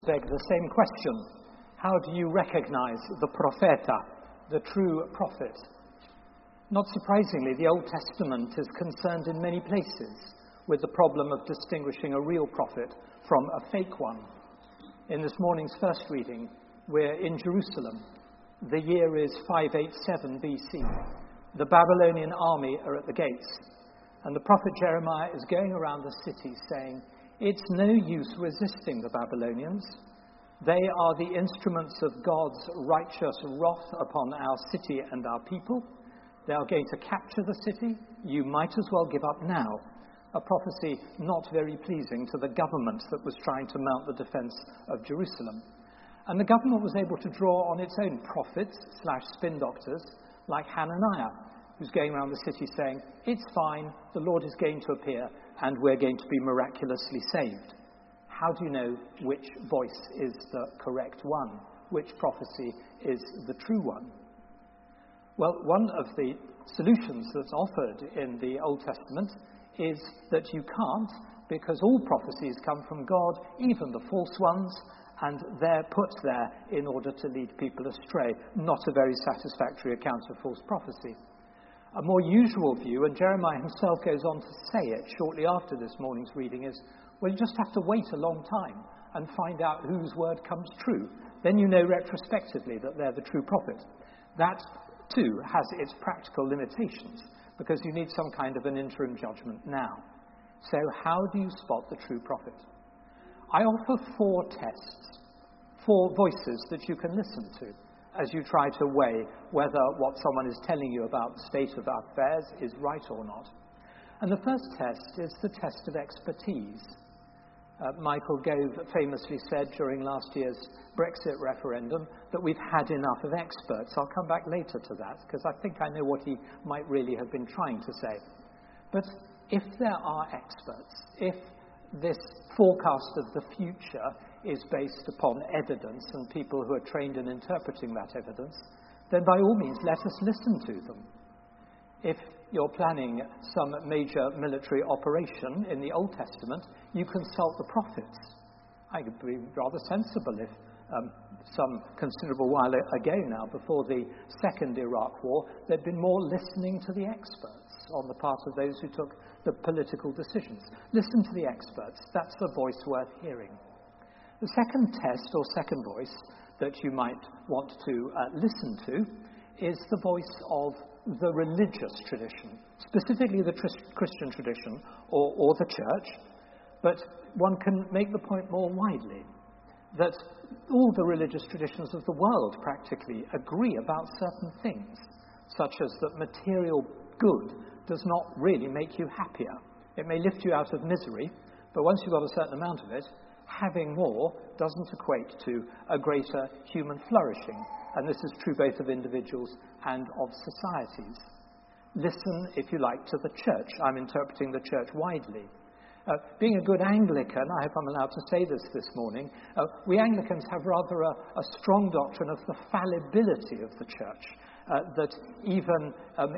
Beg the same question. How do you recognize the propheta, the true prophet? Not surprisingly, the Old Testament is concerned in many places with the problem of distinguishing a real prophet from a fake one. In this morning's first reading, we're in Jerusalem. The year is 587 BC. The Babylonian army are at the gates, and the prophet Jeremiah is going around the city saying, "It's no use resisting the Babylonians. They are the instruments of God's righteous wrath upon our city and our people. They are going to capture the city. You might as well give up now." A prophecy not very pleasing to the government that was trying to mount the defense of Jerusalem. And the government was able to draw on its own prophets/spin doctors like Hananiah, who's going around the city saying, "It's fine, the Lord is going to appear, and we're going to be miraculously saved." How do you know which voice is the correct one? Which prophecy is the true one? Well, one of the solutions that's offered in the Old Testament is that you can't, because all prophecies come from God, even the false ones, and they're put there in order to lead people astray. Not a very satisfactory account of false prophecy. A more usual view, and Jeremiah himself goes on to say it shortly after this morning's reading, is, well, you just have to wait a long time and find out whose word comes true. Then you know retrospectively that they're the true prophet. That, too, has its practical limitations, because you need some kind of an interim judgment now. So how do you spot the true prophet? I offer 4 tests, 4 voices that you can listen to as you try to weigh whether what someone is telling you about the state of affairs is right or not. And the first test is the test of expertise. Michael Gove famously said during last year's Brexit referendum that we've had enough of experts. I'll come back later to that, because I think I know what he might really have been trying to say. But if there are experts, if this forecast of the future is based upon evidence and people who are trained in interpreting that evidence, then by all means let us listen to them. If you're planning some major military operation in the Old Testament, you consult the prophets. I could be rather sensible if some considerable while ago now, before the Second Iraq War, there'd been more listening to the experts on the part of those who took the political decisions. Listen to the experts. That's a voice worth hearing. The second test or second voice that you might want to listen to is the voice of the religious tradition, specifically the Christian tradition or the church. But one can make the point more widely, that all the religious traditions of the world practically agree about certain things, such as that material good does not really make you happier. It may lift you out of misery, but once you've got a certain amount of it, having more doesn't equate to a greater human flourishing. And this is true both of individuals and of societies. Listen, if you like, to the church. I'm interpreting the church widely. Being a good Anglican, I hope I'm allowed to say this morning, we Anglicans have rather a strong doctrine of the fallibility of the church. That even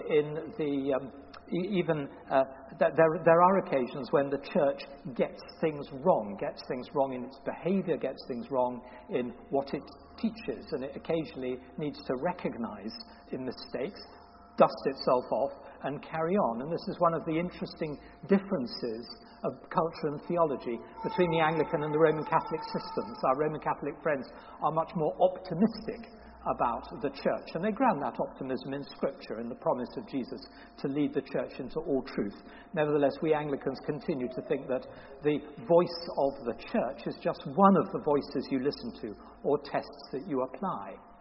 there are occasions when the church gets things wrong in its behaviour, gets things wrong in what it teaches, and it occasionally needs to recognise in mistakes, dust itself off, and carry on. And this is one of the interesting differences of culture and theology between the Anglican and the Roman Catholic systems. Our Roman Catholic friends are much more optimistic about the church, and they ground that optimism in Scripture, in the promise of Jesus to lead the church into all truth. Nevertheless, we Anglicans continue to think that the voice of the church is just one of the voices you listen to or tests that you apply.